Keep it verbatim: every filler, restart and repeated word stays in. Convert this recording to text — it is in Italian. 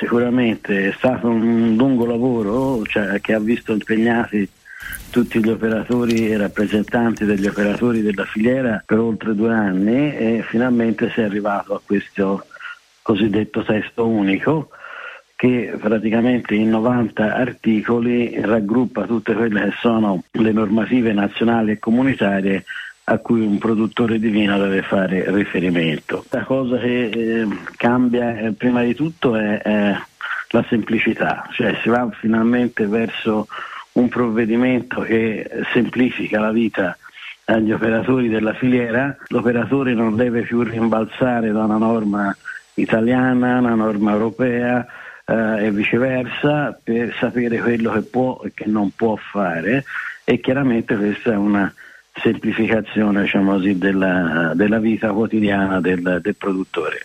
sicuramente è stato un lungo lavoro, cioè, che ha visto impegnati tutti gli operatori e rappresentanti degli operatori della filiera per oltre due anni e finalmente si è arrivato a questo cosiddetto testo unico che praticamente in novanta articoli raggruppa tutte quelle che sono le normative nazionali e comunitarie a cui un produttore di vino deve fare riferimento. La cosa che eh, cambia eh, prima di tutto è, è la semplicità, cioè si va finalmente verso un provvedimento che semplifica la vita agli operatori della filiera. L'operatore non deve più rimbalzare da una norma italiana a una norma europea eh, e viceversa per sapere quello che può e che non può fare, e chiaramente questa è una semplificazione, diciamo così, della, della vita quotidiana del, del produttore.